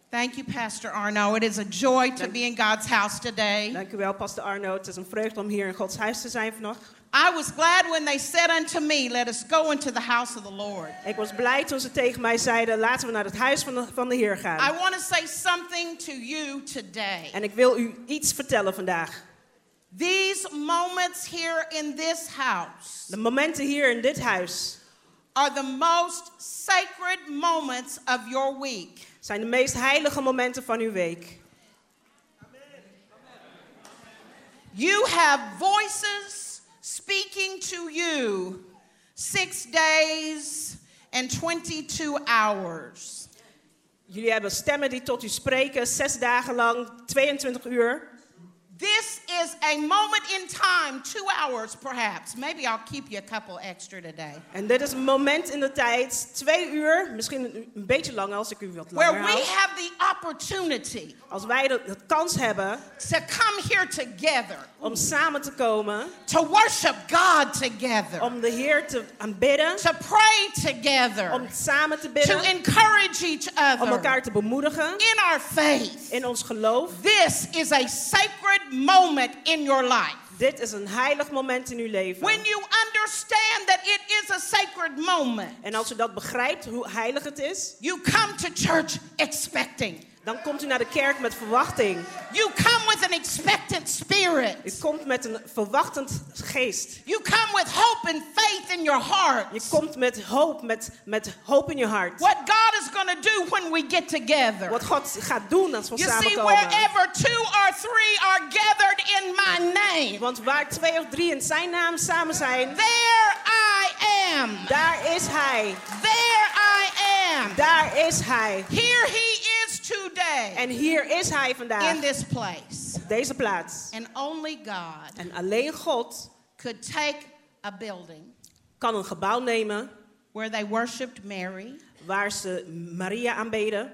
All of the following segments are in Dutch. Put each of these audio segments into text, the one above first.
Thank you, Pastor Arno. It is a joy to be in God's house today. Dank u wel, Pastor Arno. Het is een vreugde om hier in Gods huis te zijn vannacht. I was glad when they said unto me, let us go into the house of the Lord. Ik was blij toen ze tegen mij zeiden, laten we naar het huis van de Heer gaan. I want to say something to you today. En ik wil u iets vertellen vandaag. These moments here in this house De momenten hier in dit huis are the most sacred moments of your week. zijn de meest heilige momenten van uw week. You have voices speaking to you 6 days and 22 hours. Jullie hebben stemmen die tot u spreken, 6 dagen lang, 22 uur. This is a moment in time, 2 hours perhaps. Maybe I'll keep you a couple extra today. En dit is een moment in de tijd, 2 uur, misschien een beetje langer als ik u wat langer Where we hou. have the opportunity Als wij de kans hebben to come here together, om samen te komen, to worship God together, om de Heer te aanbidden, to pray together, om samen te to bidden, encourage each om other elkaar te bemoedigen in our faith. in ons geloof. This is a sacred moment in your life. Dit is een heilig moment in uw leven. When you understand that it is a sacred moment, En als u dat begrijpt, hoe heilig het is, you come to church expecting. dan komt u naar de kerk met verwachting. You come with an expectant spirit. U komt met een verwachtend geest. You come with hope and faith in your heart. Je komt met hoop in je hart. What God is going to do when we get together. Wat God gaat doen als we You see, samenkomen. wherever 2 or 3 are gathered in my name, Want waar 2 of 3 in zijn naam samen zijn, there I am. daar is Hij. There I am. Daar is Hij. Here he is today. En hier is Hij vandaag. In this place. Op deze plaats. And only God En alleen God could take a building kan een gebouw nemen where they worshipped Mary, waar ze Maria aanbeden,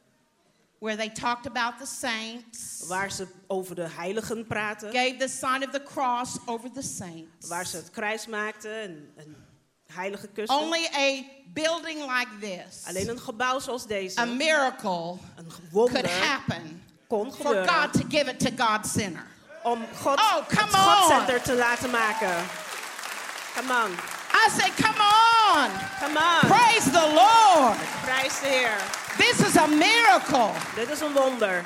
where they talked about the saints, waar ze over de heiligen praten, gave the sign of the cross over the saints. waar ze het kruis maakten en heilige kussen. Only a building like this, Alleen een gebouw zoals deze, a miracle een could wonder, happen kon for gebeuren God to give it to God's sinner. om God Oh, het come Godcenter te laten maken. Come on. I say, come on. Come on. Praise the Lord. Prijs de Heer. This is a miracle. Dit is een wonder.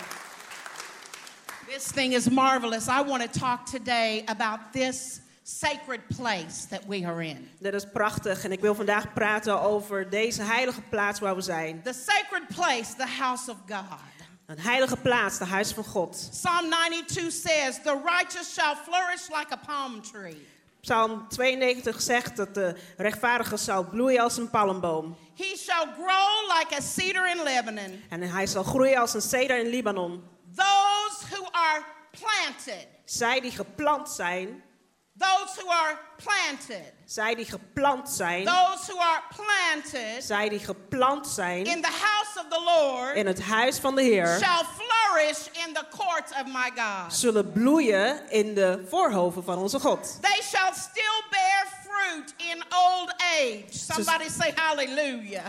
This thing is marvelous. I want to talk today about this sacred place that we are in. Dit is prachtig en ik wil vandaag praten over deze heilige plaats waar we zijn. The sacred place, the house of God. Een heilige plaats, de huis van God. Psalm 92 says, the righteous shall flourish like a palm tree. Psalm 92 zegt dat de rechtvaardige zal bloeien als een palmboom. He shall grow like a cedar in Lebanon. En hij zal groeien als een ceder in Libanon. Those who are planted. Zij die geplant zijn. Those who are planted. Zij die geplant zijn. Those who are planted. Zij die geplant zijn. In the house of the Lord. In het huis van de Heer. Shall flourish in the courts of my God. Zullen bloeien in de voorhoven van onze God. They shall still bear fruit in old age. Somebody say hallelujah.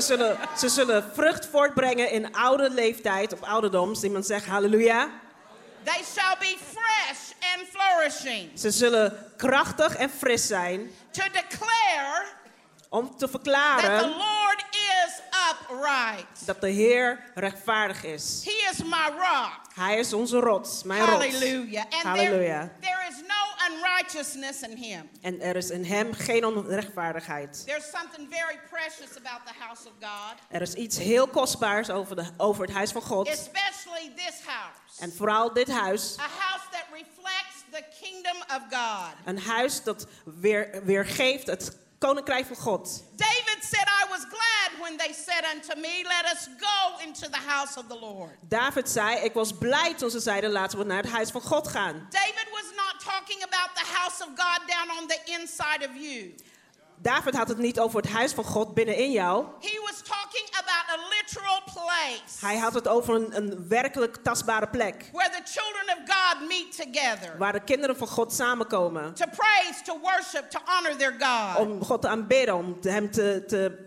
Ze zullen vrucht voortbrengen in oude leeftijd, op ouderdom. Als iemand zegt halleluja. They shall be fresh and flourishing. Ze zullen krachtig en fris zijn. To declare om te that verklaren the Lord is upright. Dat de Heer rechtvaardig is. He is my rock. Hij is onze rots, mijn Hallelujah. rots. And Halleluja. there is no unrighteousness in him. En er is in hem geen onrechtvaardigheid. There's something very precious about the house of God. Er is iets heel kostbaars over het huis van God. Especially this house. En vooral dit huis. A house that reflects the kingdom of God. Een huis dat weergeeft het koninkrijk van God. David said, I was glad when they said unto me, let us go into the house of the Lord. David zei, ik was blij toen ze zeiden, laten we naar het huis van God gaan. David was not talking about the house of God down on the inside of you. David had het niet over het huis van God binnenin jou. He was talking about a literal place. Hij had het over een werkelijk tastbare plek. Where the children of God meet together. Waar de kinderen van God samenkomen. To praise, to worship, to honor their God. Om God te aanbidden, om hem te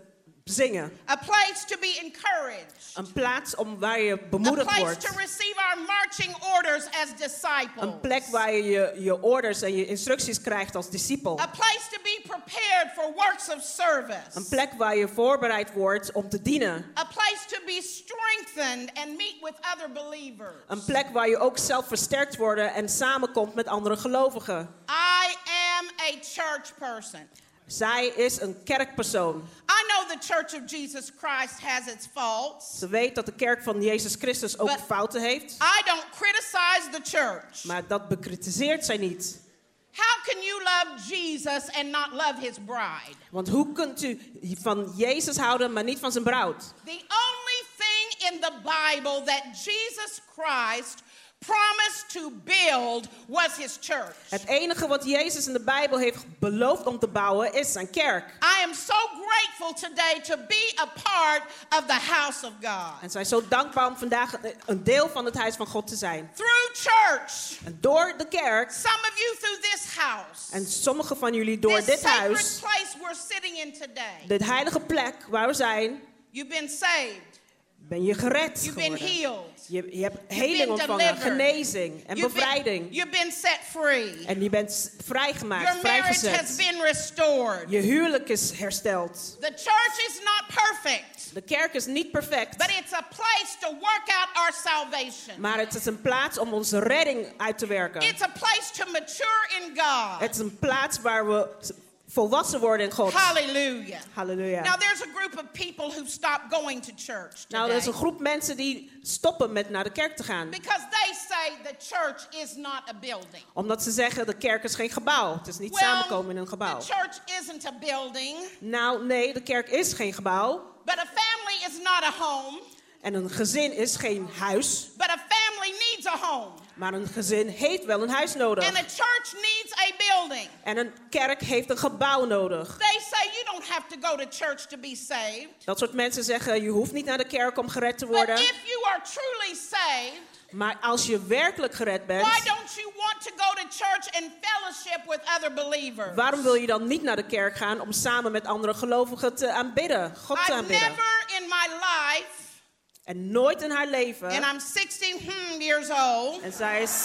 zingen. A place to be encouraged. Een plaats waar je A bemoedigd place wordt. to receive our marching orders as disciples. Een plek waar je orders en je instructies krijgt als discipel. A place to be prepared for works of service. Een plek waar je voorbereid wordt om te dienen. A place to be strengthened and meet with other believers. Een plek waar je ook zelf versterkt wordt en samenkomt met andere gelovigen. I am a church person. Zij is een kerkpersoon. I know the Church of Jesus Christ has its faults. Ze weet dat de kerk van Jezus Christus ook But fouten heeft. I don't criticize the church. Maar dat bekritiseert zij niet. How can you love Jesus and not love his bride? Want hoe kunt u van Jezus houden, maar niet van zijn bruid? The only thing in the Bible that Jesus Christ promised to build was his church. Het enige wat Jezus in de Bijbel heeft beloofd om te bouwen is zijn kerk. I am so grateful today to be a part of the house of God. En zij is zo dankbaar om vandaag een deel van het huis van God te zijn. Through church, En door de kerk, some of you through this house, en sommigen van jullie door this dit sacred huis, place we're sitting in today, dit heilige plek waar we zijn, you've been saved, ben je gered you've been geworden. healed, Je hebt been heling ontvangen, delivered. genezing en bevrijding. you've been set free. En je bent vrijgemaakt, Your marriage has vrijgezet. been restored. Je huwelijk is hersteld. The church is not perfect, De kerk is niet perfect, but it's a place to work out our salvation. maar het is een plaats om onze redding uit te werken. It's a place to mature in God. Het is een plaats waar we volwassen worden in God. Hallelujah. Halleluja. Now there's a group of people who've stopped going to church Nou, er is een today groep mensen die stoppen met naar de kerk te gaan. because they say the church is not a building. Omdat ze zeggen, de kerk is geen gebouw. Het is niet Well, samenkomen in een gebouw. the church isn't a building, Nou, nee, de kerk is geen gebouw. but a family is not a home, En een gezin is geen huis. but a family needs a home. Maar een gezin heeft wel een huis nodig. And a church needs a building. En een kerk heeft een gebouw nodig. They say you don't have to go to church to be saved. Dat soort mensen zeggen, je hoeft niet naar de kerk om gered te But worden. if you are truly saved, Maar als je werkelijk gered bent, why don't you want to go to church and fellowship with other believers? waarom wil je dan niet naar de kerk gaan om samen met andere gelovigen te aanbidden? God te I've aanbidden. never in my life, En nooit in haar leven. and I'm 16 years old, En zij is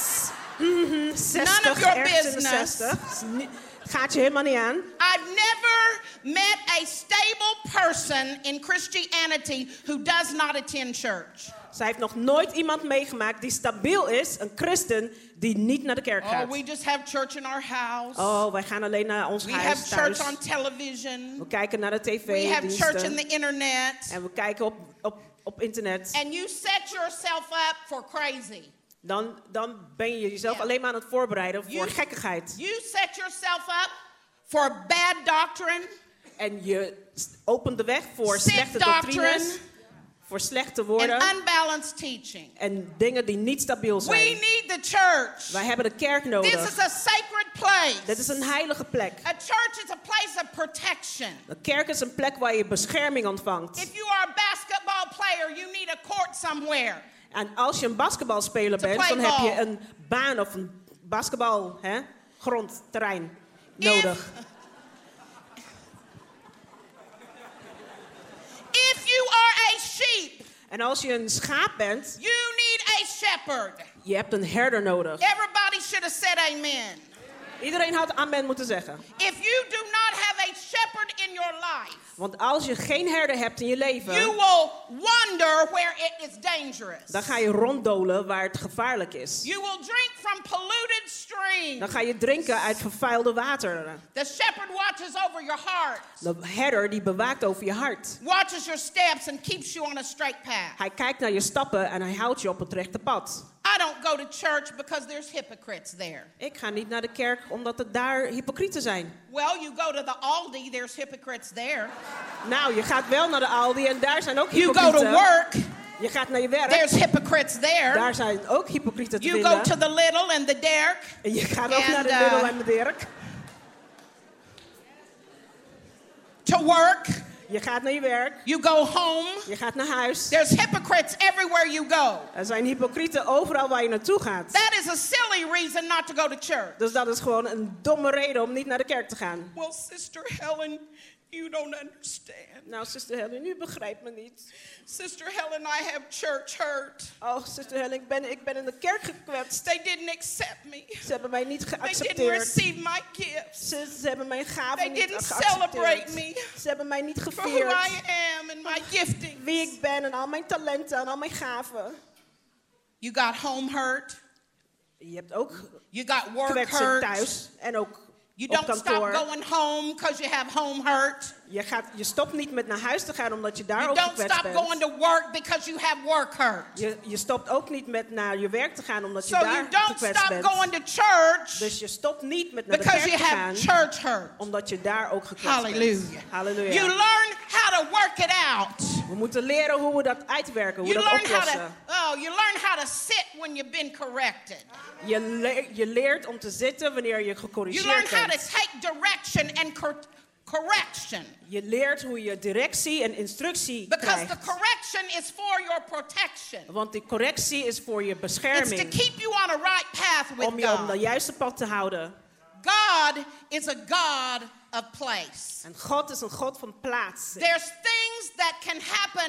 60, None of your ergens in de business. 60. Gaat je helemaal niet aan. I've never met a stable person in Christianity who does not attend church. Zij heeft nog nooit iemand meegemaakt die stabiel is, een christen, die niet naar de kerk Oh, gaat. we just have church in our house. Oh, wij gaan alleen naar ons We huis have thuis. church on television. We kijken naar de tv, We have church in diensten. the internet. En we kijken op internet. And you set yourself up for crazy. Dan ben je jezelf Ja. alleen maar aan het voorbereiden voor You- gekkigheid. You set yourself up for bad doctrine, En je opent de weg voor Sick slechte doctrine. doctrines, voor slechte woorden and unbalanced teaching. en dingen die niet stabiel We zijn. need the church. Wij hebben de kerk This nodig. is a sacred place. Dit is een heilige plek. A church is a place of protection. De kerk is een plek waar je bescherming ontvangt. If you are a basketball player, you need a court somewhere. En als je een basketbalspeler To bent, play dan heb je ball. een baan of een basketbal, grondterrein nodig. If you are a sheep, En als je een schaap bent, you need a shepherd. je hebt een herder nodig. Everybody should have said amen. Iedereen had amen moeten zeggen. If you do not have a shepherd in your life, Want als je geen herder hebt in je you leven, will wonder where it is dangerous. dan ga je ronddolen waar het gevaarlijk is. You will drink from polluted streams. Dan ga je drinken uit vervuilde water. The shepherd watches over your heart, De herder die bewaakt over je hart. watches your steps, and keeps you on a straight path. Hij kijkt naar je stappen en hij houdt je op het rechte pad. I don't go to church because there's hypocrites there. Ik ga niet naar de kerk omdat er daar hypocrieten zijn. Well, you go to the Aldi, there's hypocrites there. Nou, je gaat wel naar de Aldi en daar zijn ook You hypocrieten. go to work, Je gaat naar je werk. there's hypocrites there. Daar zijn ook hypocrieten te You go vinden. to the Lidl and the Derek. En je gaat ook And, naar de Lidl en de Dirk. To work, Je gaat naar je werk. you go home. Je gaat naar huis. There's hypocrites everywhere you go. Er zijn hypocrieten overal waar je naartoe gaat. That is a silly reason not to go to church. Dus dat is gewoon een domme reden om niet naar de kerk te gaan. Well, Sister Helen, You don't understand. Nou, zuster Helen, u begrijpt me niet. Sister Helen, I have church hurt. Oh, zuster Helen, ik ben in de kerk gekwetst. They didn't accept me. Ze hebben mij niet They didn't geaccepteerd. receive my gifts. Ze hebben mijn gaven They niet didn't celebrate geaccepteerd. me Ze hebben mij niet for who gevierd. I am and my gifting. Wie ik ben en al mijn talenten en al mijn gaven. You got home hurt. Je hebt ook You got work kwetsen hurt. thuis en ook You op don't stop kantoor. going home because you have home hurt. Je stopt niet met naar huis te gaan omdat je daar You ook don't gekwetst stop bent. going to work because you have work hurt. Je stopt ook niet met naar je werk te gaan omdat je So daar you don't gekwetst stop bent. going to church Dus je stopt niet met naar de because kerk you te have gaan church hurt. omdat je daar ook gekwetst Hallelujah. bent. Halleluja. You learn how to work it out. We moeten leren hoe we dat uitwerken, hoe we You dat learn how to oplossen. you learn how to sit when you've been corrected. Je leert om te zitten wanneer je You learn gecorrigeerd how to bent. take direction and correction. Je leert hoe je directie en instructie Because the krijgt. correction is for your protection. Want die correctie is voor je It's to bescherming. keep you on a right path with Om je op de God. juiste pad te houden. God is a God of place. En God is een God van plaats. There's things that can happen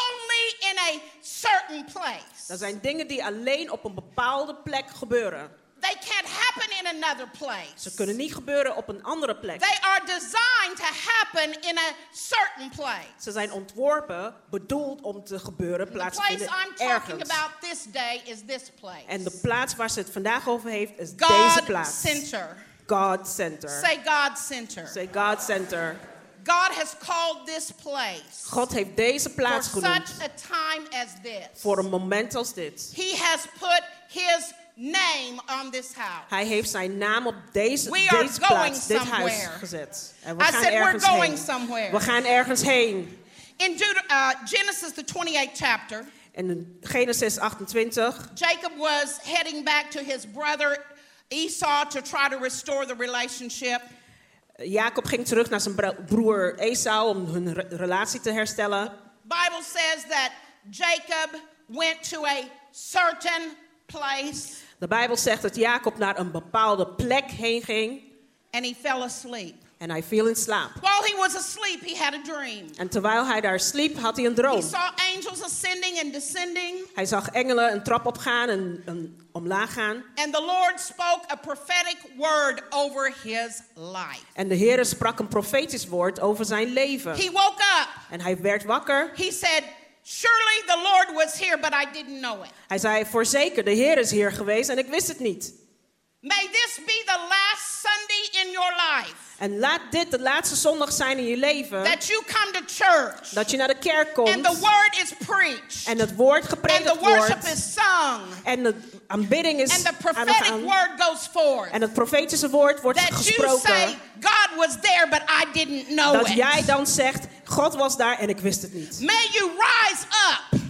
only in a certain place. Er zijn dingen die alleen op een bepaalde plek gebeuren. They can't happen in another Ze place. kunnen niet gebeuren op een andere plek. They are designed to happen in a certain place. Ze zijn ontworpen, bedoeld om te gebeuren, The place plaatsvinden I'm talking ergens. about this day is this place. En de plaats waar ze het vandaag over heeft is deze God plaats. Center. God Center. Say God Center. Say God Center. God has called this place God heeft deze for plaats genoemd such a time as this. voor een moment als dit. He has put his name on this house. Hij heeft zijn naam op deze We are plaats, going dit huis somewhere. gezet. En we I gaan said we're ergens going heen. somewhere. We gaan ergens heen. In Genesis, the 28th chapter, In Genesis 28, Jacob was heading back to his brother Esau to try to restore the relationship. Jacob ging terug naar zijn broer Esau om hun relatie te herstellen. Bible says that Jacob went to a certain place De Bijbel zegt dat Jacob naar een bepaalde plek heen ging and he fell asleep. en hij viel in slaap. While he was asleep, he had a dream. En terwijl hij daar sliep, had hij een He droom. saw angels ascending and descending, Hij zag engelen een trap opgaan en omlaag gaan. and the Lord spoke a prophetic word over his life. En de Heere sprak een profetisch woord over zijn leven. He woke up. En hij werd wakker. He said, "Surely the Lord was here, but I didn't know it." Hij zei, voorzeker, de Heer is hier geweest en ik wist het niet. May this be the last Sunday in your life En laat dit de laatste zondag zijn in je leven. that you come to church Dat je naar de kerk and komt. the word is preached En het woord and gepredikt the worship wordt. is sung En de aanbidding is and the aan de prophetic gang. word goes forth. En het profetische woord wordt That you gesproken. say, God was there, but I didn't know Dat it. jij dan zegt, God was daar en ik wist het niet. May you rise up,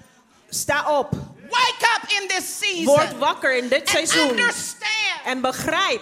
Sta op. wake up in this season, Word wakker in dit and seizoen. understand En begrijp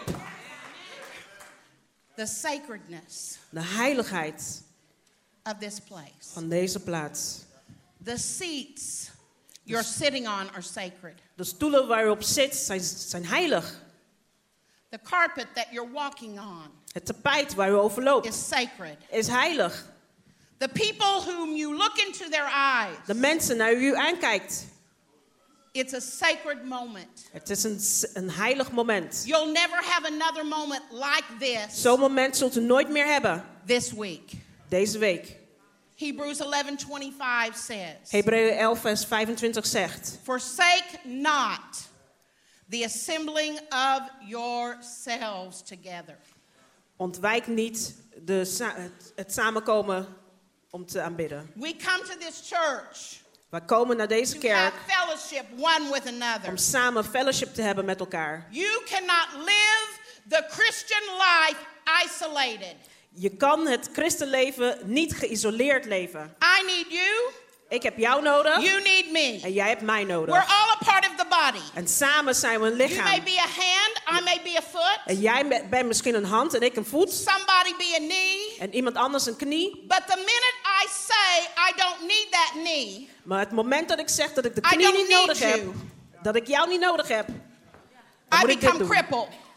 the sacredness de heiligheid of this place. van deze plaats. The seats you're sitting on are sacred. De stoelen waar je op zit zijn heilig. The carpet that you're walking on Het tapijt waar je over loopt is sacred. is heilig. The people whom you look into their eyes, De mensen naar wie u aankijkt. it's a sacred moment. Het is een heilig moment. You'll never have another moment like this Zo'n moment zult u nooit meer hebben. this week. Deze week. Hebrews 11:25 says, Hebreeën 11 vers 25 zegt. "Forsake not the assembling of yourselves together." Ontwijk niet het samenkomen om te aanbidden. We come to this church We komen naar deze to have kerk fellowship one with another. om samen fellowship te hebben met elkaar. You cannot live the Christian life isolated. Je kan het christenleven niet geïsoleerd leven. I need you. Ik heb jou nodig You need me. en jij hebt mij We're nodig. all a part of the body. En samen zijn we een You may lichaam. be a hand, I may be a foot, En jij bent misschien een hand en ik een voet. somebody be a knee. En iemand anders een knie. But the minute I say I don't need that knee, Maar het moment dat ik zeg dat ik de I knie don't niet need nodig heb. you. Dat ik jou niet nodig heb. Dan I moet ik dit become doen. crippled.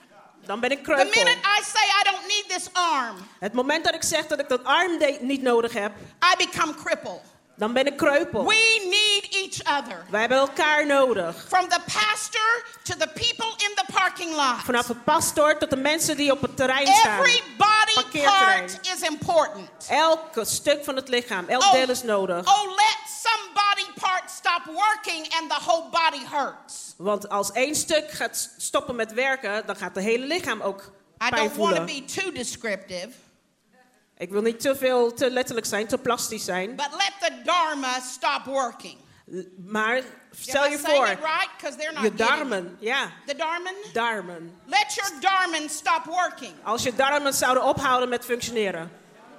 dan ben ik The kreupel. minute I say I don't need this arm, Het moment dat ik zeg dat ik dat arm niet nodig heb, I become crippled. dan ben ik kreupel. We need each other. Wij hebben elkaar nodig. From the pastor to the people in the parking lot. Vanaf de pastoor tot de mensen die op het terrein staan. Every body Parkeerterrein. part is important. Elk stuk van het lichaam, elk deel is nodig. Oh, let some body part stop working and the whole body hurts. Want als één stuk gaat stoppen met werken, dan gaat het hele lichaam ook I pijn don't want to voelen. be too descriptive, Ik wil niet te letterlijk zijn, te plastisch zijn. but let the dharma stop working. Maar stel Am I je saying voor, it right? Because they're not je getting it. darmen, ja, The darmen? darmen. Let your darmen stop working. Als je darmen zouden ophouden met functioneren.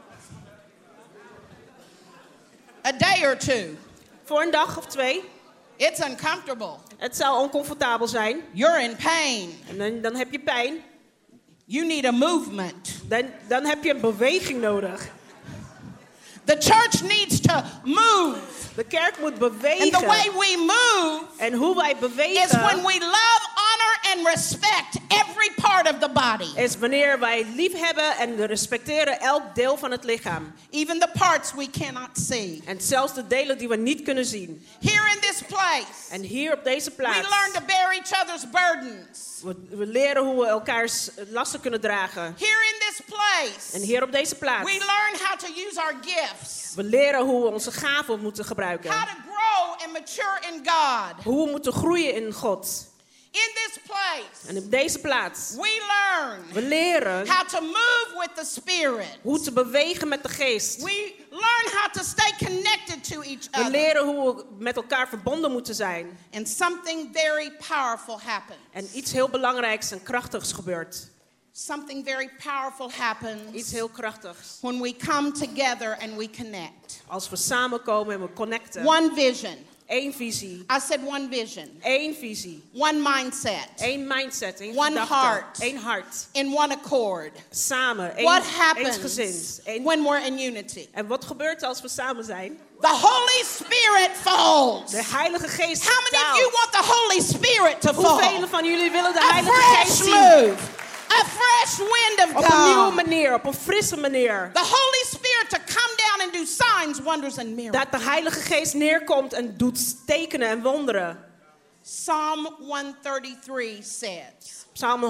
A day or two. Voor een dag of 2, It's uncomfortable. het zou oncomfortabel zijn. You're in pain. En dan heb je pijn. You need a movement. Dan heb je een beweging nodig. The church needs to move. De kerk moet And the bewegen. way we move En hoe wij is when bewegen we love, honor, and respect every part of the body. is wanneer wij lief hebben en respecteren elk deel van het lichaam. Even the parts we cannot see. En zelfs de delen die we niet kunnen zien. Here in this place, En hier op deze we plaats, learn to bear each other's burdens. we leren hoe we elkaars lasten kunnen dragen. Here in this En place, hier op deze plaats, we learn how to use our gifts. we leren hoe we onze gaven moeten gebruiken. How to grow and mature in God. Hoe we moeten groeien in God. In this place, En op deze plaats, we learn we leren how to move with the Spirit. hoe te bewegen met de geest. We learn how to stay connected to each We other. leren hoe we met elkaar verbonden moeten zijn. And something very powerful happens. En iets heel belangrijks en krachtigs gebeurt. Something very powerful Iets happens heel krachtigs. when we come together and we connect. Als we samenkomen en we connecten. One vision. Eén visie. I said one vision. Één visie. One mindset. Één mindset. Één One gedachte. heart. Één hart. In one accord. Samen. What Eensgezind. happens when we're in unity? En wat gebeurt als we samen zijn? The Holy Spirit falls. De Heilige Geest How many of daalt. you want the Holy Spirit to fall? Hoeveel van jullie willen de A Heilige Geest fresh zien? move. A fresh wind of Op een nieuwe God. manier, op een frisse manier. The Holy Spirit to come down and do signs, wonders, and miracles. Dat de Heilige Geest neerkomt en doet tekenen en wonderen. Psalm 133 says, Psalm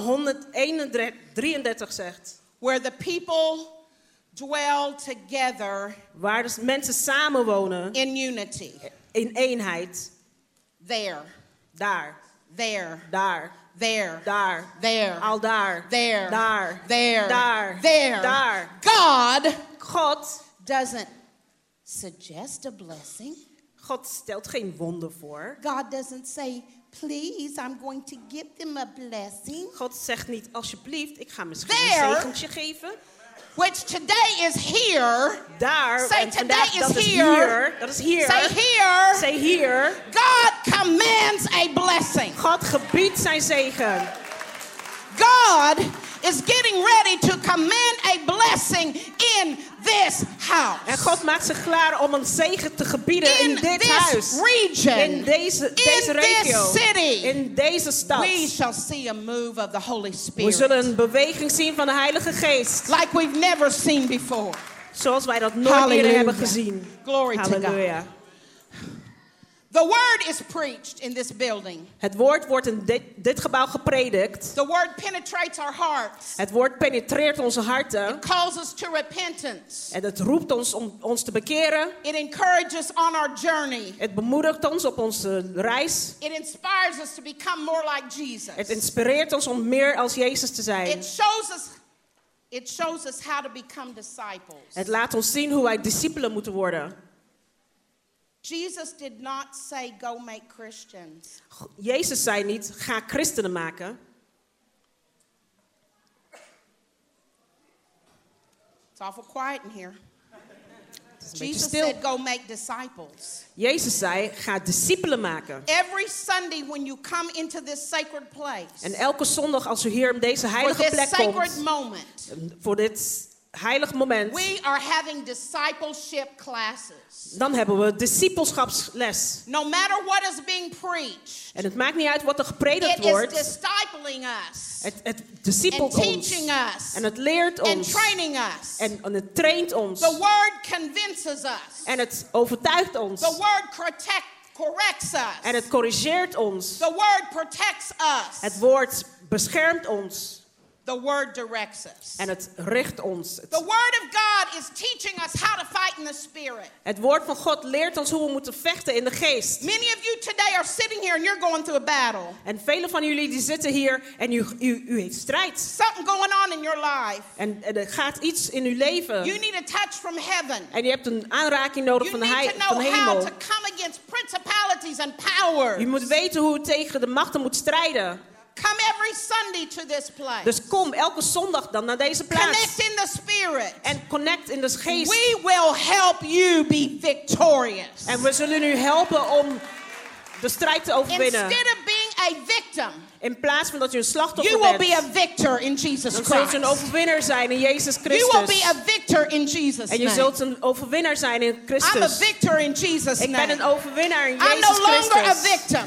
133 zegt. where the people dwell together Waar dus mensen samenwonen in unity. in eenheid. There, Daar, there, daar, there, daar. there, Al daar. there, Daar. there, Daar. there. Daar. God God doesn't suggest a blessing. God stelt geen wonder voor. God doesn't say, please, I'm going to give them a blessing. God zegt niet, alsjeblieft, ik ga misschien There. een zegentje geven. Which today is here. Daar, Say, en vandaag, today dat is is here. hier. Dat is hier. Say here. Say hier. God commands a blessing. God gebiedt zijn zegen. God is getting ready to command a blessing in this house. En God maakt zich klaar om een zegen te gebieden in dit this huis. region. In deze in regio. this city. In deze stad. We shall see a move of the Holy We Spirit. zullen een beweging zien van de Heilige Geest. Like we've never seen before. Zoals wij dat nooit eerder Hallelujah. hebben gezien. Glory to God. Halleluja. The word is preached in this building. Het woord wordt in dit gebouw gepredikt. The word penetrates our hearts. Het woord penetreert onze harten. Calls us to repentance. En het roept ons om ons te bekeren. It encourages on our journey. Het bemoedigt ons op onze reis. It inspires us to become more like Jesus. Het inspireert ons om meer als Jezus te zijn. It shows us how to become disciples. Het laat ons zien hoe wij discipelen moeten worden. Jesus did not say go make Christians. Jezus zei niet, ga christenen maken. It's awful quiet in here. Het is een beetje Jesus stil. said go make disciples. Jezus zei, ga discipelen maken. Every Sunday when you come into this sacred place. En elke zondag als u hier op deze For heilige this plek sacred komt, moment. voor dit heilig moment, We are having discipleship classes. dan hebben we discipelschapsles. No matter what is being preached. En het maakt niet uit wat er gepredikt It is wordt. discipling us. Het discipelt and ons. teaching us En het leert and ons. training us. En het traint ons. The word convinces us. En het overtuigt ons. The word corrects us. En het corrigeert ons. The word protects us. Het woord beschermt ons. The word directs us. En het richt ons. The word of God is teaching us how to fight in the spirit. Het woord van God leert ons hoe we moeten vechten in de geest. Many of you today are sitting here and you're going through a battle. En velen van jullie die zitten hier en u heeft strijd. Something going on in your life. En er gaat iets in uw leven. You need a touch from heaven. En je hebt een aanraking nodig You van de, need to van de know how hemel. to come against principalities and powers. Je moet weten hoe je tegen de machten moet strijden. Come every Sunday to this place. Dus kom elke zondag dan naar deze plaats. Connect in the spirit. En connect in de geest. We will help you be victorious. En we zullen u helpen om de strijd te overwinnen. Instead of being a victim, In plaats van dat u een slachtoffer you will bent. be a victor in Jesus Dan zult Christ. u een overwinnaar zijn in Jezus You will Christus. be a victor in Jesus' En je name. zult een overwinnaar zijn in I'm a Christus. victor in Jesus' Ik ben een name. overwinnaar in I'm Jezus no longer a Christus. victim.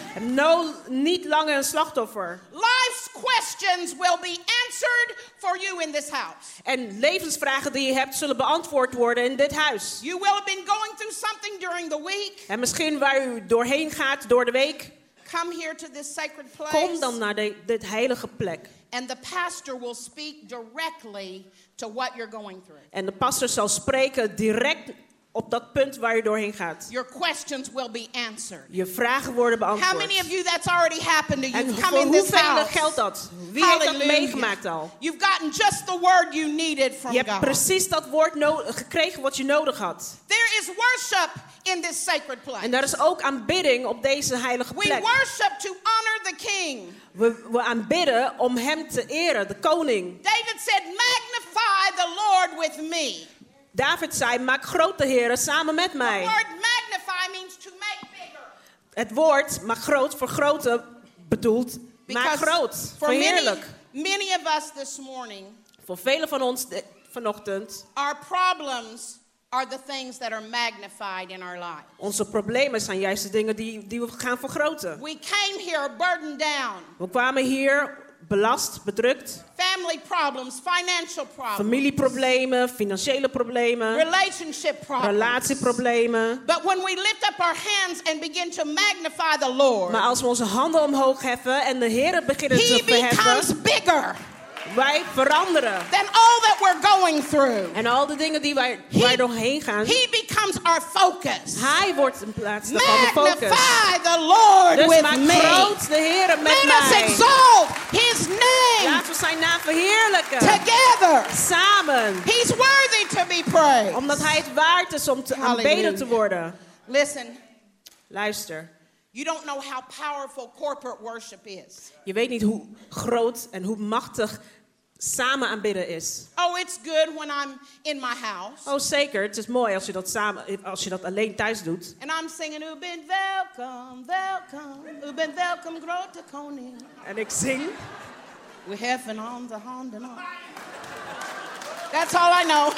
Niet langer een slachtoffer. Life's questions will be answered for you in this house. En levensvragen die je hebt zullen beantwoord worden in dit huis. You will have been going through something during the week. En misschien waar u doorheen gaat door de week. Come here to this sacred place. Kom dan naar dit heilige plek. And the pastor will speak directly to what you're going through. En de pastor zal spreken direct op dat punt waar je doorheen gaat. Your questions will be answered. Je vragen worden How beantwoord. many of you that's already happened to you? En Come voor in this hoeveel house. geldt dat? Wie heeft dat Hallelujah. meegemaakt al? You've gotten just the word you needed from Je hebt God. precies dat woord gekregen wat je nodig had. There is worship in this sacred place. En daar is ook aanbidding op deze heilige We plek. worship to honor the king. We aanbidden om hem te eren, de koning. David said, magnify the Lord with me. David zei, maak groot de Heer samen met The mij. word magnify means to make bigger. Het woord, maak groot, vergroten, bedoelt, maak groot, for many, verheerlijk. many of us this morning, Voor velen van ons vanochtend, our problems are the things that are magnified in our life. onze problemen zijn juist de dingen die we gaan vergroten. We came here burdened down. We kwamen hier belast, bedrukt. Family problems, financial problems, Familieproblemen, financiële problemen, relationship problems. relatieproblemen. But when we lift up our hands and begin to magnify the Lord, Maar als we onze handen omhoog heffen en de Heer beginnen He te verheffen, becomes bigger wij veranderen. than all that we're going through. En al de dingen die wij doorheen gaan, He becomes our focus. Hij wordt in plaats daarvan de focus. Magnify the Lord Dus with maak me. groot de Heer met Let us mij. exalt His name Laten we zijn naam verheerlijken. together. Samen. He's worthy to be praised. Omdat Hij het waard is om te aanbeden te worden. Listen, Luister. you don't know how powerful corporate worship is. Je weet niet hoe groot en hoe machtig samen aanbidden is. Oh, it's good when I'm in my house. Oh zeker, het is mooi als je dat alleen thuis doet. And I'm singing, U bent welkom, welkom. U bent welkom, grote koning. En ik zing. We heffen aan de handen op. That's all I know.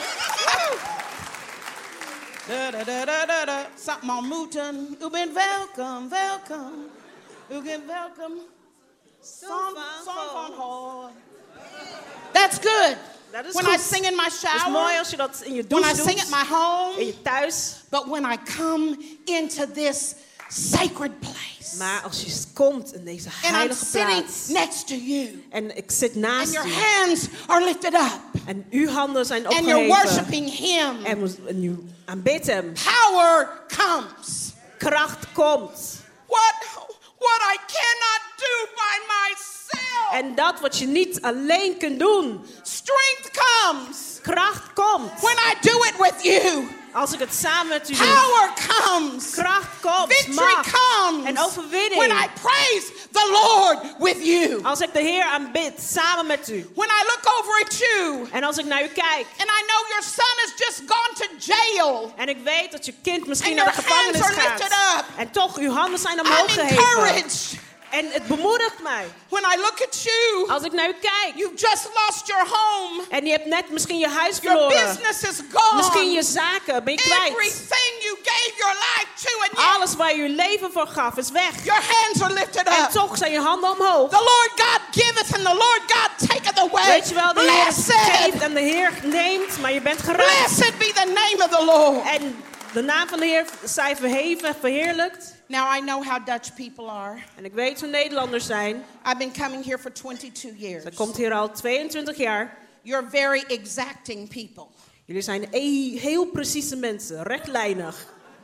Da, da, da, da, da, da. Something on moeten. U bent welkom, welkom. U bent welkom. Song van hoor. That's good. Dat is When goed. I sing in my Het is shower. mooi als je dat in je When I douche sing at doet. my home. In je thuis. But when I come into this sacred place. Maar als je komt in deze And I'm heilige sitting plaats. next to you. En ik zit And naast your u. hands are lifted up. En uw handen zijn And you're opgeheven. worshiping Him. En u aanbidt hem. Power comes. Kracht komt. What I cannot do by myself. En dat wat je niet alleen kunt doen. Strength comes. Kracht komt. When I do it with you. Als ik het samen met u doe. Power comes. Kracht komt. Victory Macht. comes. En overwinning. When I praise the Lord with you. Als ik de Heer aanbid samen met u. When I look over at you. En als ik naar u kijk. And I know your son has just gone to jail. En ik weet dat je kind misschien And naar de your hands gevangenis are lifted gaat. up. En toch, uw handen zijn I'm omhoog geheven. encouraged. En het bemoedigt mij. When I look at you, Als ik naar u kijk. you've just lost your home. En je hebt net misschien je huis Your verloren. business is gone. Misschien je zaken ben je kwijt. Everything you gave your life to, and yet Alles waar je je leven voor gaf is weg. your hands are lifted En up. toch zijn je handen omhoog. The Lord God giveth and the Lord God taketh away. Weet je wel, de Heer Blessed. geeft en de Heer neemt, maar je bent gered. Blessed be the name of the Lord. En de naam van de Heer zij verheven, verheerlijkt. Now I know how Dutch people are. En ik weet hoe Nederlanders zijn. I've been coming here for 22 years. Ze komt hier al 22 jaar. You're very exacting people. Jullie zijn heel precieze mensen, rechtlijnig.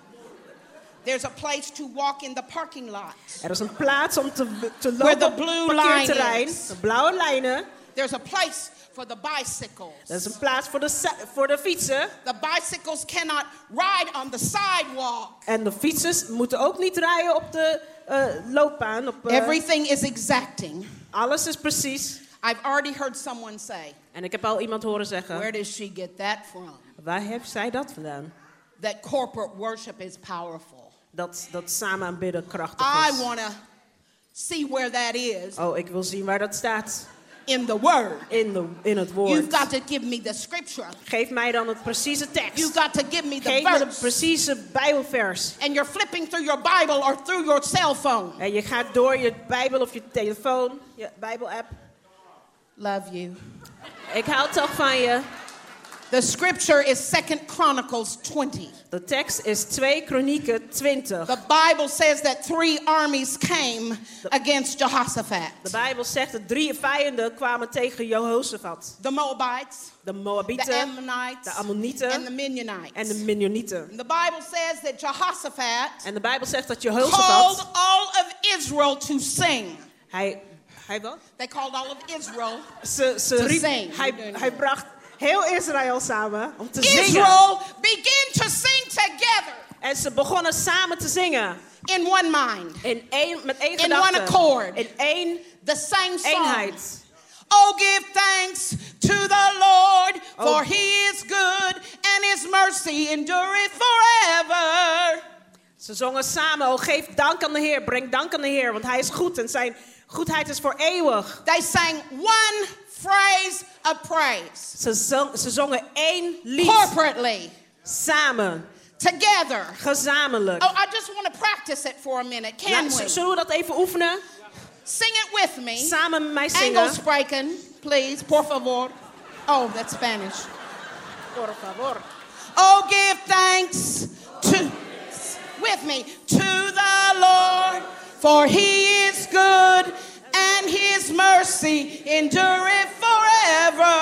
There's a place to walk in the parking lot. Er is een plaats om te Where lopen the op blue het parkeerterrein. line is. De blauwe lijnen. There's a place for the bicycles. Dat is een plaats voor de fietsen. The bicycles cannot ride on the sidewalk. En de fietsers moeten ook niet rijden op de loopbaan. Everything is exacting. Alles is precies. I've already heard someone say, En ik heb al iemand horen zeggen. where does she get that from? Waar heeft zij dat vandaan? That corporate worship is powerful. Dat samen aanbidden krachtig I is. want to see where that is Oh, ik wil zien waar dat staat. in the word. In het woord. You've got to give me the scripture. Geef mij dan het precieze tekst. You've got to give me the Geef me de verse. precieze Bijbelvers. And you're flipping through your Bible or through your cell phone. En je gaat door je Bijbel of je telefoon, je Bijbel-app. Love you. Ik hou toch van je. The scripture is 2 Chronicles 20. De tekst is 2 Kronieken 20. The Bible says that 3 armies came against Jehoshaphat. De Bijbel zegt dat 3 vijanden kwamen tegen Jehoshaphat. The Moabites, De the Moabieten, Ammonites, de Ammonieten and the Mennonites. en de Mennonieten. The Bible says that Jehoshaphat En de Bijbel zegt dat called Jehoshaphat, all of Israel to sing. hij wat? They called all of Israel. Ze riep, sing. hij bracht heel Israël samen om te zingen. Israel began to sing together En ze begonnen samen te zingen. in one mind, Met één in gedachte. one accord, In één the same song. eenheid. Oh, give thanks to the Lord, for he is good and his mercy endureth forever. Ze zongen samen, oh geef dank aan de Heer, breng dank aan de Heer, want hij is goed en zijn goedheid is voor eeuwig. They sang one phrase of praise. Ze zongen één lied. Corporately. Samen. Together. Gezamenlijk. Oh, I just want to practice it for a minute. Can we? Zullen we dat even oefenen? Sing it with me. Samen met mij zingen. Angle spreken, please, por favor. Oh, that's Spanish. Por favor. Oh, give thanks with me, to the Lord, for he is good and his mercy endureth forever.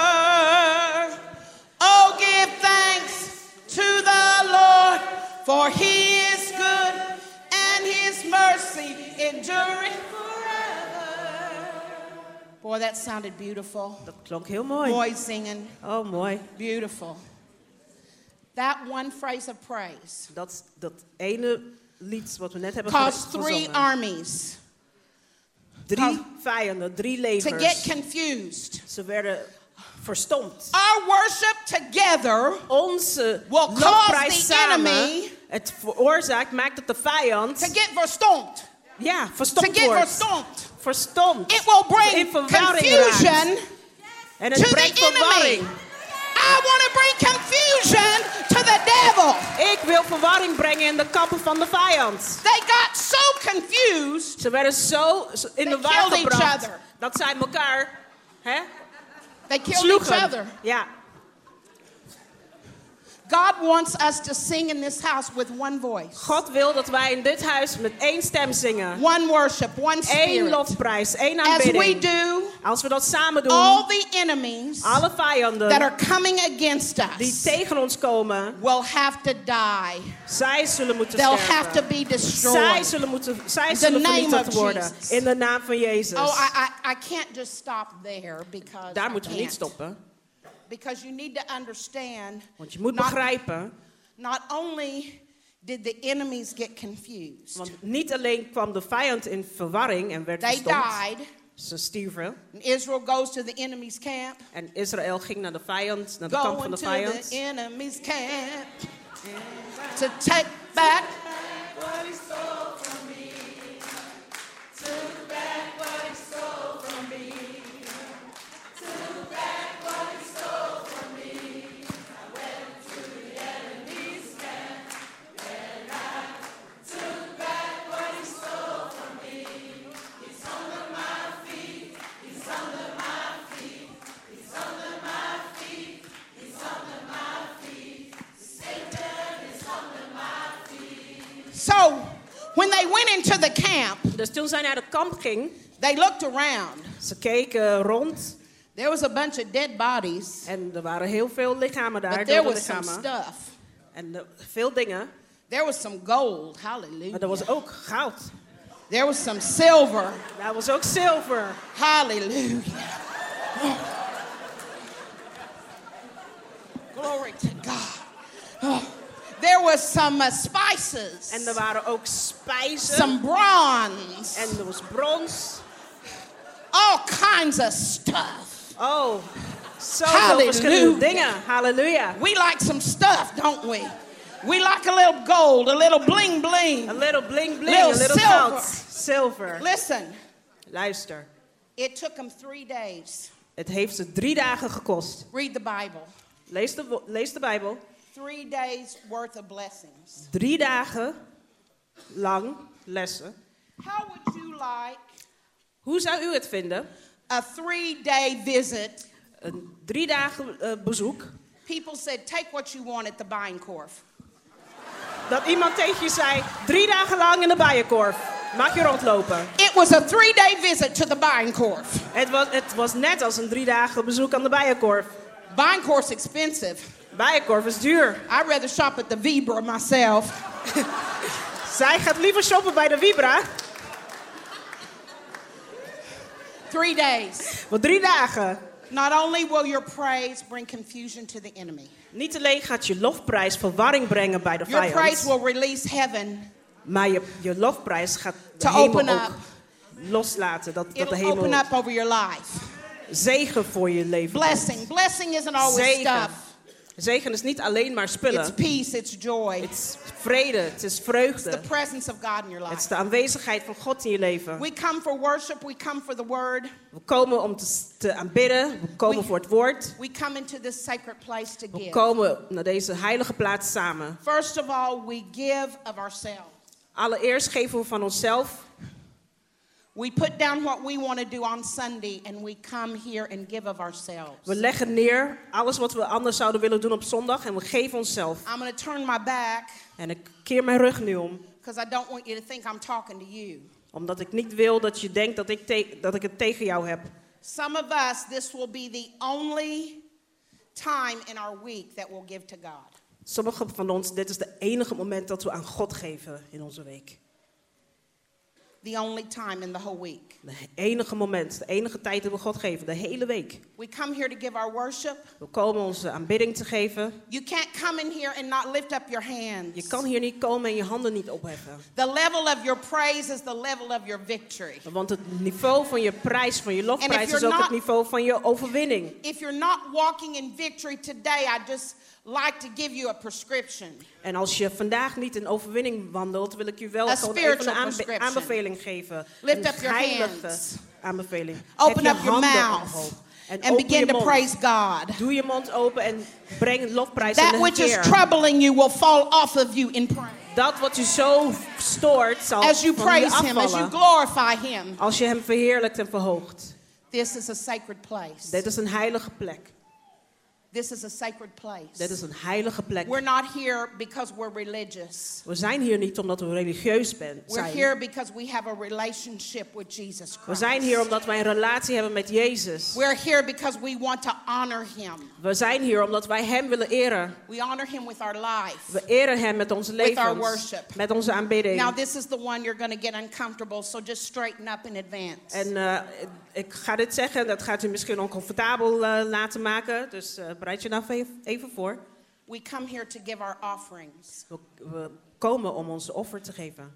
Oh, give thanks to the Lord, for he is good and his mercy endureth forever. Boy, that sounded beautiful. Dat klonk heel mooi. Boys singing. Oh, mooi. Beautiful. That one phrase of praise Dat ene lied wat we net hebben caused 3 gezongen. armies 3 vijanden, 3 legers. to get confused. Ze werden verstomd. Our worship together Onze will cause lofprijs the samen, enemy het veroorzaakt, maakt dat de vijand to get verstomd. ja, To verstomd get wordt. verstomd. Verstomd. It will In bring verwarring confusion raakt. En to het the brengt enemy. verwarring. I want to bring confusion to the devil. Ik wil verwarring brengen in de kampen van de vijand. They got so confused. Ze werden zo in de war killed each gebracht other. dat zij elkaar They killed sloegen. each other. Ja. God wants us to sing in this house with one voice. God wil dat wij in dit huis met één stem zingen. One worship, one Eén spirit. lofprijs, één As we aanbidding. do, Als we dat samen doen, all the enemies alle vijanden that are coming against die us tegen ons komen, will have to die. zij zullen moeten They'll sterven. have to be Zij destroyed. zullen name vernietigd of worden. Jesus. In de naam van Jezus. Oh, I can't just stop there because Daar I moeten we niet can't. stoppen. Because you need to understand, Want je moet Not- begrijpen, not only did the enemies get confused, want niet alleen kwam de vijand in verwarring en werd they verstomd. died. Ze stierven. And Israel goes to the enemy's camp. En Israël ging naar de vijand, naar de kamp van Going de to vijand. the enemy's camp to take back what he stole from me. Took back When they went into the camp, Dus toen zij naar de kamp ging, they looked around. ze keken rond. There was a bunch of dead bodies, En er waren heel veel lichamen daar. but there dode was some lichamen. stuff. En veel dingen. There was some gold. Maar Hallelujah. er was ook goud. There was some silver. Daar was ook zilver. Hallelujah. Glory to God. Oh. There was some spices. En er waren ook spijzen. Some bronze. En er was brons. All kinds of stuff. Oh, zoveel verschillende dingen. Halleluja. We like some stuff, don't we? We like a little gold, a little bling bling. A little bling bling, Little a little silver. goud. Silver. Listen, Luister. it took them 3 days. Het heeft ze 3 dagen gekost. Read the Bible. Lees de Bijbel. 3 days worth of blessings. 3 dagen lang lessen. How would you like Hoe zou u het vinden? a 3-day visit? Een 3 dagen bezoek. People said, take what you want at the Bijenkorf. Dat iemand tegen je zei, 3 dagen lang in de Bijenkorf. Mag je rondlopen. It was a 3-day visit to the Bijenkorf. Het was net als een 3 dagen bezoek aan de Bijenkorf. Bijenkorf's expensive. Bijenkorf is duur. I'd rather shop at the Vibra myself. Zij gaat liever shoppen bij de Vibra. 3 days. Voor 3 dagen. Not only will your praise bring confusion to the enemy, Niet alleen gaat je lofprijs verwarring brengen bij de your praise vijand. will release heaven Maar je lofprijs gaat de to hemel open ook up. loslaten. Dat de It'll open hemel up over your life. zegen voor je leven. Blessing. Blessing isn't always Zegen. stuff. Zegen is niet alleen maar It's spullen. peace, it's joy. Het is vrede, het is It's vreugde. the presence of God in your Het is life. de aanwezigheid van God in je leven. We come for worship, we come for the word. We komen om te aanbidden. We komen voor het woord. We come into this sacred place to We give. komen naar deze heilige plaats samen. First of all, we give of ourselves. Allereerst geven we van onszelf. We put down what we want to do on Sunday and we come here and give of ourselves. We leggen neer alles wat we anders zouden willen doen op zondag en we geven onszelf. I'm going to turn my back En ik keer mijn rug nu om, because I don't want you to think I'm talking to you. omdat ik niet wil dat je denkt dat ik het tegen jou heb. Some of us, this will be the only time in our week that we'll give to God. Sommigen van ons, dit is de enige moment dat we aan God geven in onze week. The only time in the whole week. De enige moment, de enige tijd dat we God geven, de hele week. We come here to give our worship. We komen onze aanbidding te geven. You can't come in here and not lift up your Je hands. kan hier niet komen en je handen niet opheffen. The level of your praise is the level of your victory. Want het niveau van je prijs, van je And lofprijs, if is you're ook het not- niveau van je overwinning. If you're not walking in victory today, I just like to give you a prescription. En als je vandaag niet in overwinning wandelt, wil ik je wel A gewoon even spiritual een prescription. aanbeveling geven. Lift Een up your heilige hands. aanbeveling. Open Heb up je your handen mouth omhoog. En and open begin je to mond. praise God. Doe je mond open en breng lofprijs aan That de which is Heer. troubling you will fall off of you in praise. Dat wat je zo stoort, zal As you van je praise Him, as you afvallen. glorify Him. Als je hem verheerlijkt en verhoogt. This is a sacred place. Dit is een heilige plek. This is a sacred place. Dit is een heilige plek. We're not here because we're religious. We zijn hier niet omdat we religieus We're zijn. here because we have a relationship with Jesus We Christ. zijn hier omdat wij een relatie hebben met Jezus. We're here because we want to honor Him. We zijn hier omdat wij hem willen eren. We honor Him with our life. We eren hem met onze With our levens. worship. Met onze aanbidding. Now this is the one you're going to get uncomfortable, so just straighten up in advance. En ik ga dit zeggen, dat gaat u misschien oncomfortabel laten maken. Dus bereid je nou even voor. We come here to give our offerings. We komen om onze offer te geven.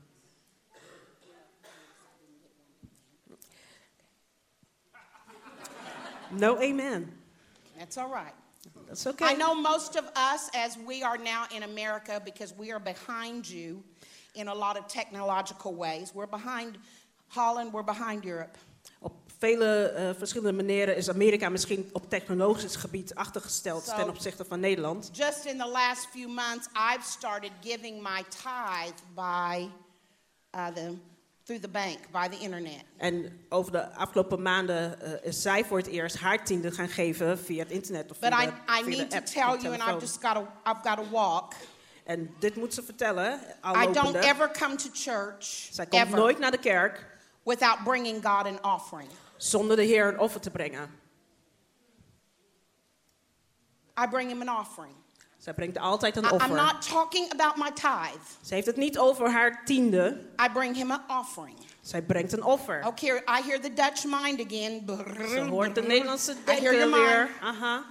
No amen. That's all right. That's okay. I know most of us, as we are now in America, because we are behind you in a lot of technological ways. We're behind Holland, we're behind Europe. Op vele verschillende manieren is Amerika misschien op technologisch gebied achtergesteld So, ten opzichte van Nederland. Just in the last few months, I've started giving my tithe by through the bank, by the internet. En over de afgelopen maanden is zij voor het eerst haar tiende gaan geven via het internet of But via I de need to app, tell de you, and telefoon. I've got to walk. En dit moet ze vertellen, al I don't lopende. ever come to church, Zij komt ever, nooit naar de kerk without bringing God an offering. zonder de Heer een offer te brengen. I bring him an offering. Zij brengt altijd een I'm offer. not talking about my tithe. Ze heeft het niet over haar tiende. I bring him an offering. Zij brengt een offer. Okay, I hear the Dutch mind again. Ze hoort de Nederlandse I hear your denken mind. weer. Aha.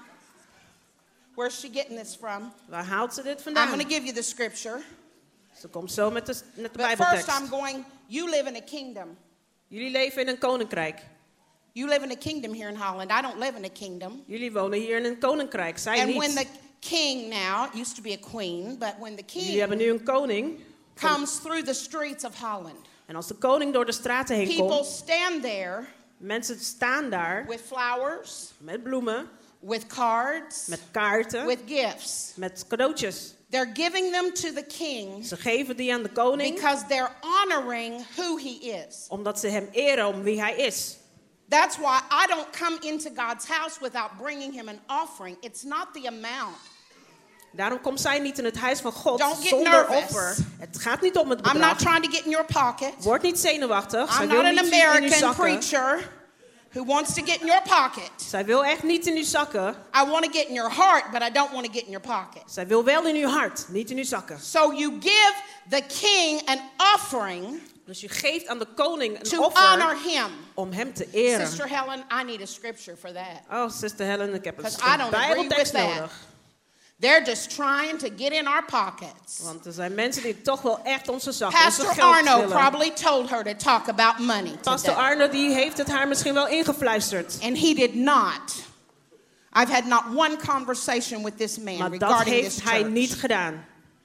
Where's she getting this from? Waar haalt ze dit I'm vandaan? going to give you the scripture. Ze komt zo met de But Bijbeltekst. first I'm going, you live in a kingdom. Jullie leven in een koninkrijk. You live in a kingdom here in Holland. I don't live in a kingdom. Jullie wonen hier in een koninkrijk. Zij And niet. when the king now, it used to be a queen, but when the Jullie king hebben nu een koning. comes through the streets of Holland, En als de koning door de straten heen people komt, stand there mensen staan daar with flowers, met bloemen, with cards, met kaarten, with gifts. met cadeautjes. They're giving them to the king Ze geven die aan de koning, because they're honoring who he is. omdat ze hem eren om wie hij is. That's why I don't come into God's house without bringing him an offering. It's not the amount. Daarom komt zij niet in het huis van God Don't get zonder nervous. offer. Het gaat niet om het I'm not bedrag. trying to get in your pocket. Word niet zenuwachtig. Zij I'm wil not an niet in uw American zakken. preacher who wants to get in your pocket. Zij wil echt niet in uw zakken. I want to get in your heart, but I don't want to get in your pocket. Zij wil wel in uw hart, niet in uw zakken. So you give the king an offering Dus je geeft aan de koning een to offer honor him. om hem te eren. Sister Helen, I need a scripture for that. Oh, Sister Helen, ik heb een 'Cause I don't agree Bijbeltekst with that. nodig. They're just trying to get in our pockets. Want er zijn mensen die toch wel echt onze zakken, onze Pastor geld Arno willen. probably told her to talk about money Pastor today. Arno die heeft het haar misschien wel ingefluisterd. And he did not. I've had not one conversation with this man Maar dat regarding this heeft hij church. niet gedaan.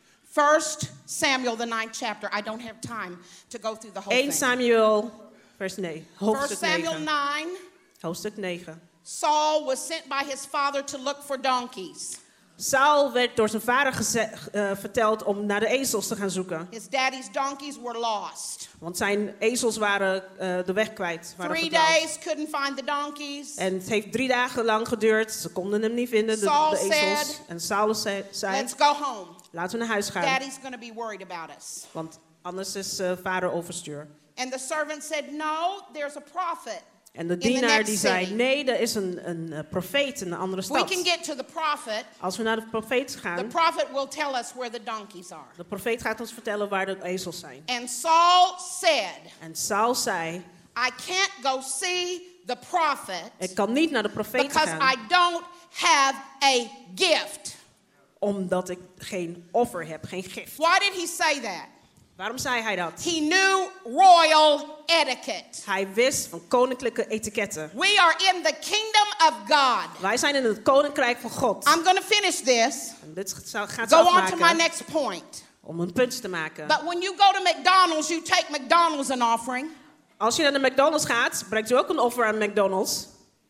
1 Samuel, the 9th chapter. I don't have time to go through the whole 1 thing. Samuel, vers 9, 1 hoofdstuk Samuel 9. 9, Hoofdstuk 9. Saul was sent by his father to look for donkeys. Saul werd door zijn vader verteld om naar de ezels te gaan zoeken. His daddy's donkeys were lost. Want zijn ezels waren de weg kwijt. Waren 3 verdwaald. days, couldn't find the donkeys. En het heeft 3 dagen lang geduurd. Ze konden hem niet vinden, Saul de ezels. said, En Saul zei, Let's go home. laten we naar huis gaan. Daddy's going to be worried about us. Want anders is vader overstuur. And the servant said, No, there's a prophet. En de in the dienaar next die zei, city. nee, er is een profeet in een andere We stad. can get to the prophet. Als we naar de profeet The gaan, prophet will tell us where the donkeys are. de profeet gaat ons vertellen waar de ezels zijn. And Saul said, En Saul zei, I can't go see the prophet ik kan niet naar de profeet because gaan, I don't have a gift. omdat ik geen offer heb, geen gift. Why did he say that? Waarom zei hij dat? He knew royal etiquette. Hij wist van koninklijke etiketten. We are in the kingdom of God. Wij zijn in het koninkrijk van God. I'm going to finish this. En dit gaat ze Go on to my afmaken next point. om een punt te maken. But when you go to McDonald's, you take McDonald's an offering. Als je naar de McDonald's gaat, brengt u ook een offer aan McDonald's.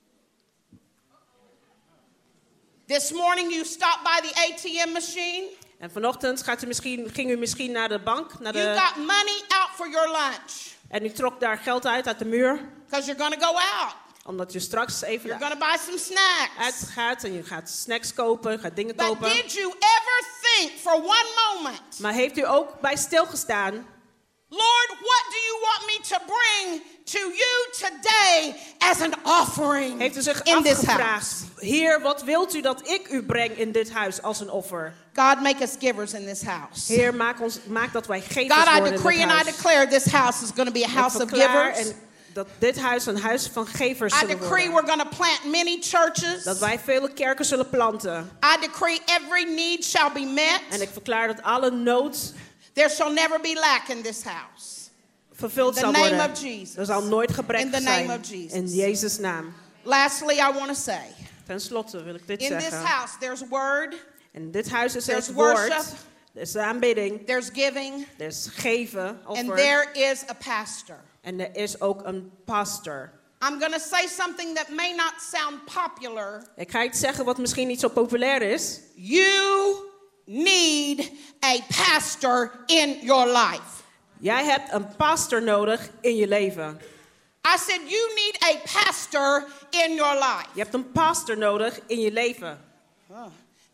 This morning you stopped by the ATM machine. En vanochtend ging u misschien naar de bank. Naar You de, got money out for your lunch en u trok daar geld uit de muur. because you're going to go out. Omdat u straks You're even going to buy some snacks. uitgaat en je gaat snacks kopen, je gaat dingen But kopen. did you ever think for one moment, Maar heeft u ook bij stilgestaan? Lord, what do you want me to bring to you today as an offering Heeft u zich in this afgevraagd, house? Heer, wat wilt u dat ik u breng in dit huis als een offer? God, make us givers in this house. Heer, maak dat wij gevers God, I worden in decree dit and I huis. declare this house is going to be a house Ik of verklaar givers. en dat dit huis een huis van gevers I zullen decree worden. we're going to plant many churches. Dat wij vele kerken zullen planten. I decree every need shall be met. En ik verklaar dat alle nood There shall never be lack in this house. vervuld In zal the name worden. of Jesus. Er zal nooit In gebrek the zijn. name of Jesus. In Jezus' naam. Lastly, I want to say, Ten slotte wil ik dit in this zeggen. house there's word, In dit huis is there's het worship, woord. Er is de aanbidding. there's giving, Er is geven. and Offer. there is a pastor. En er is ook een pastor. I'm going to say something that may not sound popular. Ik ga iets zeggen wat misschien niet zo populair is. You need a pastor in your life. Jij hebt een pastor nodig in je leven. I said you need a pastor in your life. Je hebt een pastor nodig in je leven.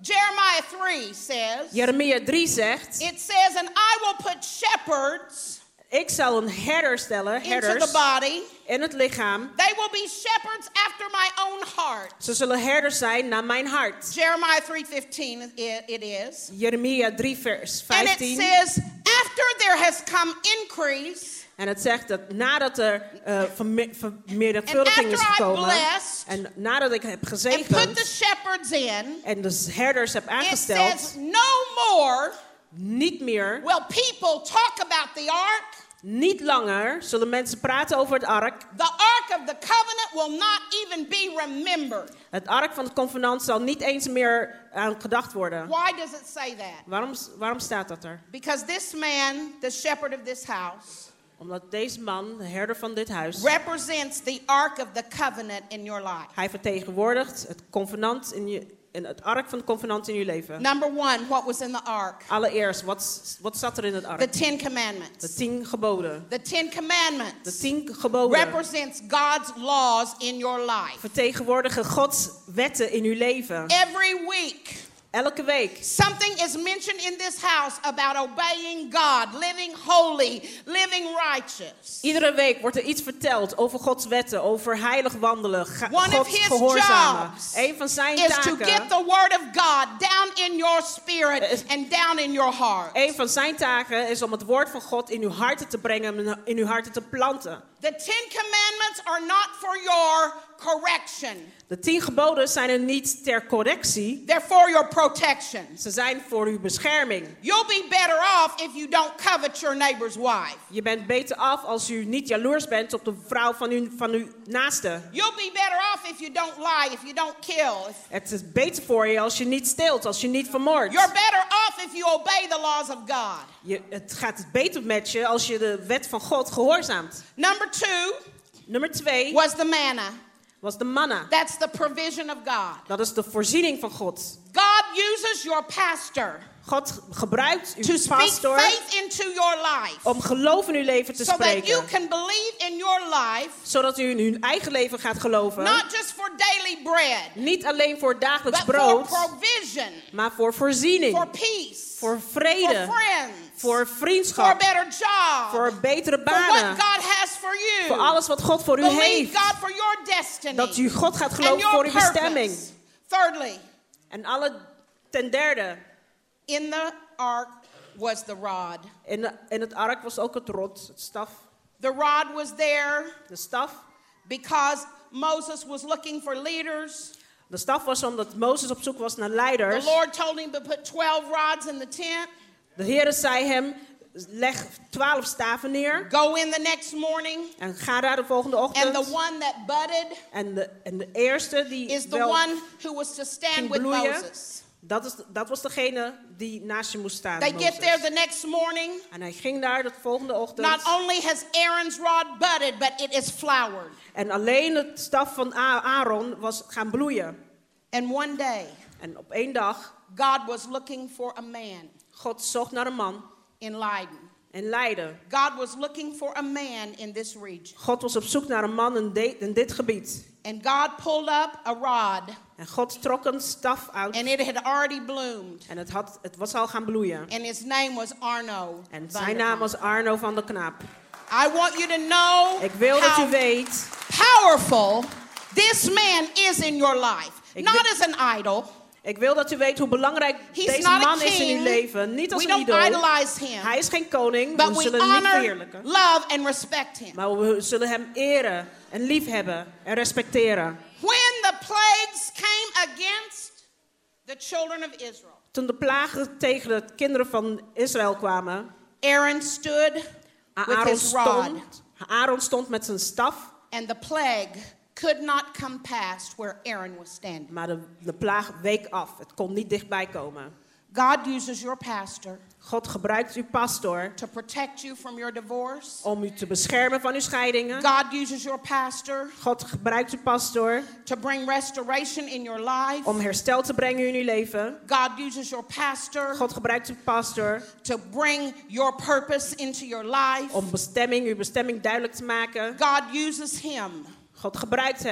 Jeremiah 3 says, Jeremia 3 zegt, it says, and I will put shepherds ik zal een herder stellen, into the herders, body. in het lichaam. They will be shepherds after my own heart. Ze zullen herders zijn naar mijn hart. Jeremiah 3:15 it is. Jeremia 3 vers And it 15. says, after there has come increase, En het zegt dat nadat er vermenigvuldiging is And after I gekomen, blessed en nadat ik heb and put gezegend the shepherds in, en de herders heb it aangesteld, says, no more niet meer, will people talk about the ark. niet langer zullen mensen praten over het ark. The ark of the covenant will not even be remembered. Het ark van het convenant zal niet eens meer aan gedacht worden. Why does it say that? Waarom staat dat er? Because this man, the shepherd of this house, Omdat deze man, de herder van dit huis, represents the ark of the covenant in your life. hij vertegenwoordigt het convenant in het ark van het convenant in je leven. Number one, what was in the ark? Allereerst, wat zat er in het The ark? 10 Commandments. De 10 geboden. The 10 Commandments De 10 geboden represents God's laws in your life. vertegenwoordigen Gods wetten in uw leven. Every week, Elke week. something is mentioned in this house about obeying God, living holy, living righteous. Iedere week wordt er iets verteld over Gods wetten, over heilig wandelen, One of God his gehoorzamen. jobs Een van zijn is to get taken, the word of God down in your spirit and down in your heart. een van zijn taken is om het woord van God in uw harten te brengen, in uw harten te planten. The 10 Commandments are not for your correction. De 10 geboden zijn er niet ter correctie, They're for your protection. ze zijn voor uw bescherming. You'll be better off if you don't covet your neighbor's wife. Je bent beter af als u niet jaloers bent op de vrouw van uw naaste. You'll be better off if you don't lie, if you don't kill. Het is beter voor je als je niet steelt, als je niet vermoordt. You're better off if you obey the laws of God. Het gaat beter met je als je de wet van God gehoorzaamt. Number 2 Nummer 2 was the manna. was de manna. That's the provision of God. Dat is de voorziening van God. God uses your pastor God gebruikt to uw speak pastor faith into your life. om geloof in uw leven te So that you spreken. can believe in your life, Zodat u in uw eigen leven gaat geloven. not just for daily bread, Niet alleen voor dagelijks but for brood, provision, maar voor voorziening. for peace, Voor for vrede. friends, Voor for a vriendschap. better job, Voor betere for what banen. God has for you. Voor alles wat God voor u Believe heeft. God for your destiny Dat u God gaat and geloven your voor uw bestemming. purpose. Thirdly, En ten derde, in the ark was the rod. in het ark was ook het rod, het staf. The rod was there De staf. because Moses was looking for leaders. De staf was omdat Mozes op zoek was naar The leiders. Lord told him to put 12 rods in the tent. De Heere zei hem, leg 12 staven neer. Go in the next morning. En ga daar de volgende And ochtend. the one that budded En de eerste die is the wel one who was to stand ging with bloeien, Moses. dat was degene die naast je moest staan. They Mozes. get there the next morning. En hij ging daar de volgende ochtend. Not only has Aaron's rod budded, but it is flowered. En alleen het staf van Aaron was gaan bloeien. And one day, En op één dag, God was looking for a man God zocht naar een man in Leiden. in Leiden. God was looking for a man in this region. God was op zoek naar een man in dit gebied. And God pulled up a rod, En God trok een staf uit. and it had already bloomed. En het was al gaan bloeien. And his name was Arno. En van zijn der naam Kamp. was Arno van der Knaap. I want you to know Ik wil dat u how weet, powerful this man is in your life. Ik Not wil- as an idol. ik wil dat u weet hoe belangrijk He's deze not a man is in king. uw leven. Niet als We een don't idool. idolize him. Hij is geen koning, But we we zullen hem niet honor, verheerlijken. love, and respect him. Maar we zullen hem eren en liefhebben en respecteren. When the plagues came against the children of Israel, Toen de plagen tegen de kinderen van Israël kwamen, Aaron stood with his rod, Aaron stond met zijn staf, and the plague could not come past where Aaron was standing. maar de plaag week af. Het kon niet dichtbij komen. God uses your pastor God gebruikt uw pastor to protect you from your divorce. om u te beschermen van uw scheidingen. God uses your pastor God gebruikt uw pastor to bring restoration in your life. om herstel te brengen in uw leven. God uses your pastor God gebruikt uw pastor to bring your purpose into your life. om uw bestemming duidelijk te maken. God uses him God gebruikt hem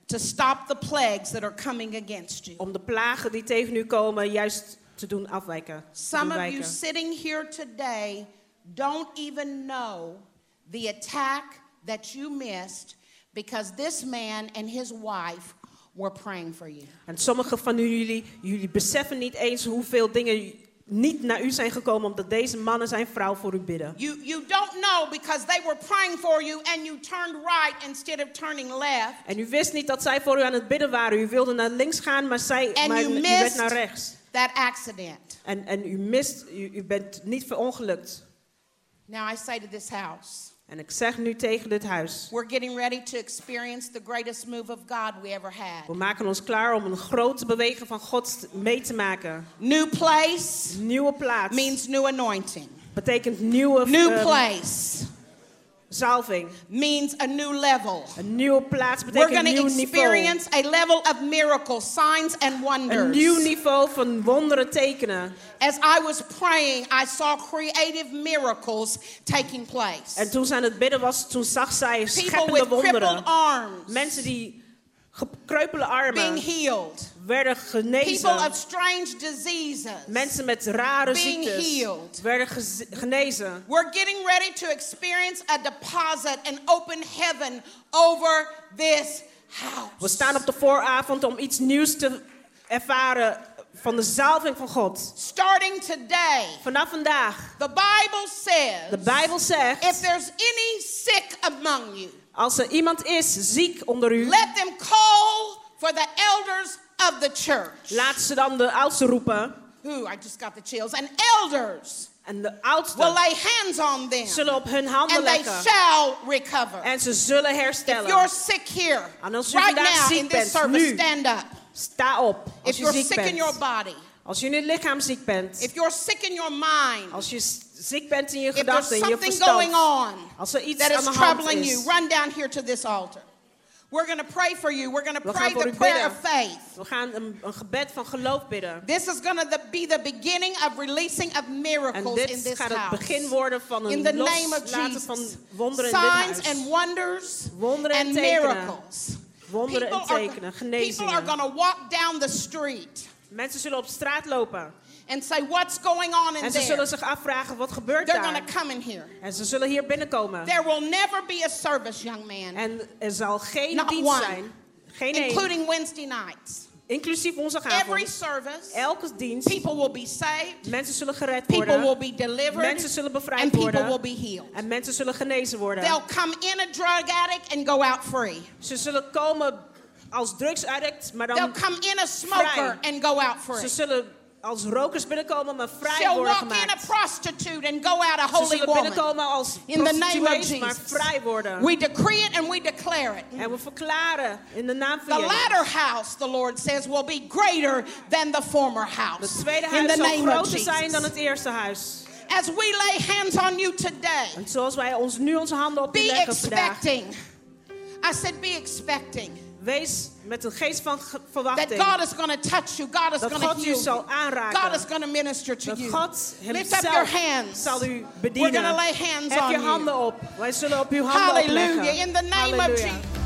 to stop the plagues that are coming against you. Om de plagen die tegen u komen juist te doen afwijken. Some of you sitting here today don't even know the attack that you missed because this man and his wife were praying for you. En sommigen van jullie beseffen niet eens hoeveel dingen niet naar u zijn gekomen omdat deze man en zijn vrouw voor u bidden. You don't know because they were praying for you and you turned right instead of turning left. En u wist niet dat zij voor u aan het bidden waren. U wilde naar links gaan, maar u werd naar rechts. That accident. En u bent niet verongelukt. Now I say to this house. En ik zeg nu tegen dit huis. We're getting ready to experience the greatest move of God we ever had. We maken ons klaar om een grote beweging van God mee te maken. New place. Nieuwe plaats. Means new anointing. Betekent nieuwe new place. Zalving. Means a new level. Een nieuwe plaats betekent een nieuw niveau. We're going to experience a level of miracles, signs and wonders. Een nieuw niveau van wonderen tekenen. As I was praying, I saw creative miracles taking place. En toen ze aan het bidden was, toen zag zij scheppende People with wonderen. crippled arms. Mensen die kreupele armen being healed. Werden genezen. People of strange diseases. Mensen met rare being ziektes healed. werden genezen. We're getting ready to experience a deposit, an open heaven over this house. We staan op de vooravond om iets nieuws te ervaren van de zalving van God. Starting today. Vanaf vandaag. The Bible says. De Bijbel zegt. If there's any sick among you. Als er iemand is ziek onder u. Let them call for the elders of the church. Laat ze dan de oudsten roepen. Ooh, I just got the chills. And elders. En de oudsten will lay hands on them. Zullen op hun handen leggen. And they shall recover. En ze zullen herstellen. If you're sick here, en als u right vandaag now ziek in this bent, service, nu, stand up. Sta op. Als If je you're ziek sick bent. in your body. Als je in het lichaam ziek bent. If you're sick in your mind. Als je ziek bent in je if gedachten, in je verstand. going on als er iets that aan is de hand troubling is. you, run down here to this altar. We're going to pray for you. We're going to pray the prayer bidden. of faith. We gaan een gebed van geloof bidden. This is going to be the beginning of releasing of miracles in this dit gaat house. het begin worden van een in the name of loslaten van wonderen Signs in dit huis. and wonders wonderen and tekenen. miracles. Wonderen en tekenen, genezingen. People are going to walk down the street. Mensen zullen op straat lopen. And say, what's going on in en ze zullen zich afvragen, wat gebeurt They're daar? Gonna come in here. En ze zullen hier binnenkomen. There will never be a service, young man. En er zal geen Not dienst one. zijn. Geen including Wednesday nights. Inclusief woensdagavond. Every service. Elke dienst. People will be saved. Mensen zullen gered worden. People will be delivered. Mensen zullen bevrijd and worden. people will be healed. En mensen zullen genezen worden. They'll come in a drug addict and go out free. Ze zullen komen als drugsaddict, maar dan They'll come in a smoker vrij. and go out free. Ze zullen als rokers binnenkomen, maar vrij She'll worden walk gemaakt. in a prostitute and go out a holy Ze zullen woman. binnenkomen als in the name of Jesus. maar vrij worden. We decree it and we declare it. En we verklaren in de naam van The Jezus. latter house, the Lord says, will be greater than the former house. Het tweede in huis the zal name of groter Jesus. zijn dan het eerste huis. As we lay hands on you today. En zoals wij nu onze handen op u be leggen vandaag. expecting. I said be expecting. Wees met een geest van verwachting. That God is going to touch you. God is going to God heal u zal aanraken. God is going to minister to dat you. God Lift up your hemzelf hands. zal u bedienen. We're going to lay hands Hef on je you. handen op. Wij zullen op uw handen Hallelujah. opleggen. In the name Halleluja. of Jesus.